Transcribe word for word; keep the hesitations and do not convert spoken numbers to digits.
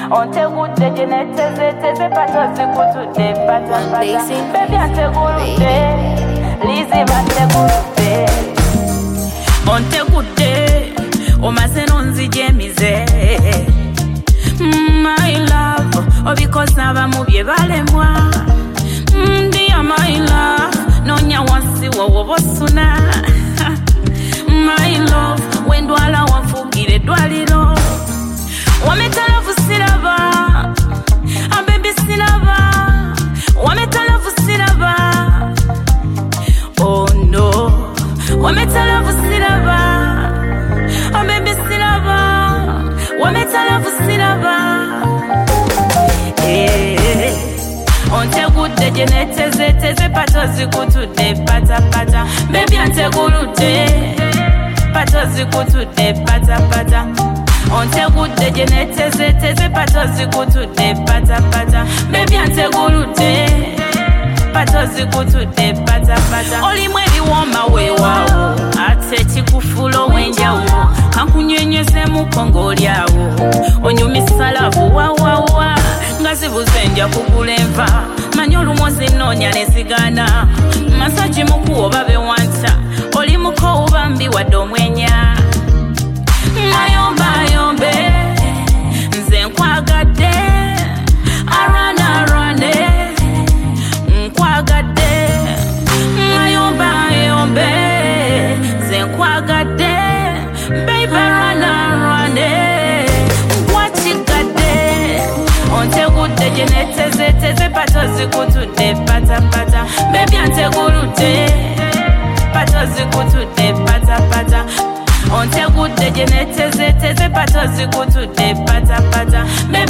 Onte gute geneteze teze pato zikutude pata pata. Baby ante gurute, Lizzy bante gurute. Onte gute, omaseno nzije mize. My love, oh because naba mubye balemwa. Dear my love, nonya wansi wo bosuna. My love, when dwala wafugire dwaliro. Wametala fusilaba, a baby silaba. Wametala fusilaba. Oh no, wametala fusilaba, a baby silaba. Wametala fusilaba. Eh, onte gude geneteze teze pato zikutude pata pata. Baby ante gurute, pato zikutude pata pata. Onte gude geneteze teze pato zikutude pata pata. Baby ante gurute, pato zikutude pata pata. Oli mweli woma wewawo, ate chikufulo wenjawo. Kankunyenyeze mukongo lyawo, onyumisa lavu wa wa wa. Ngazibuze nja kukulemva, manyolu mwozi nonya nesigana. Masaji mukuo babe wanta, oli muko ubambi wadomwenya. Mayomba yombe, nze nkwagade. Arana arane, nkwagade. Mayomba yombe, nze nkwagade. Baby arana arane, what you got there? Onte gude geneteze teze pato zikutude pata pata. Baby ante gurute, pato zikutude pata pata. Onte gude geneteze teze pato zikutude pata pata.